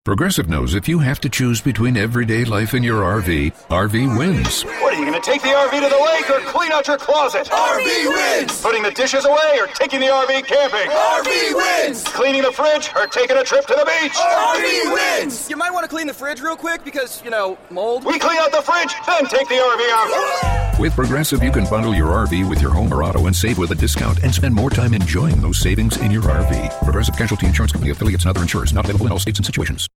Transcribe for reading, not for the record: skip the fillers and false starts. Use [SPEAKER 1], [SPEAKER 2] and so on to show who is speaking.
[SPEAKER 1] Progressive knows if you have to choose between everyday life and your RV wins.
[SPEAKER 2] What, are you going to take the RV to the lake or clean out your closet?
[SPEAKER 3] RV wins!
[SPEAKER 2] Putting the dishes away or taking the RV camping?
[SPEAKER 3] RV wins!
[SPEAKER 2] Cleaning the fridge or taking a trip to the beach?
[SPEAKER 3] RV wins!
[SPEAKER 4] You might want to clean the fridge real quick because, mold.
[SPEAKER 2] We clean out the fridge, then take the RV out.
[SPEAKER 1] With Progressive, you can bundle your RV with your home or auto and save with a discount and spend more time enjoying those savings in your RV. Progressive Casualty Insurance Company affiliates and other insurers not available in all states and situations.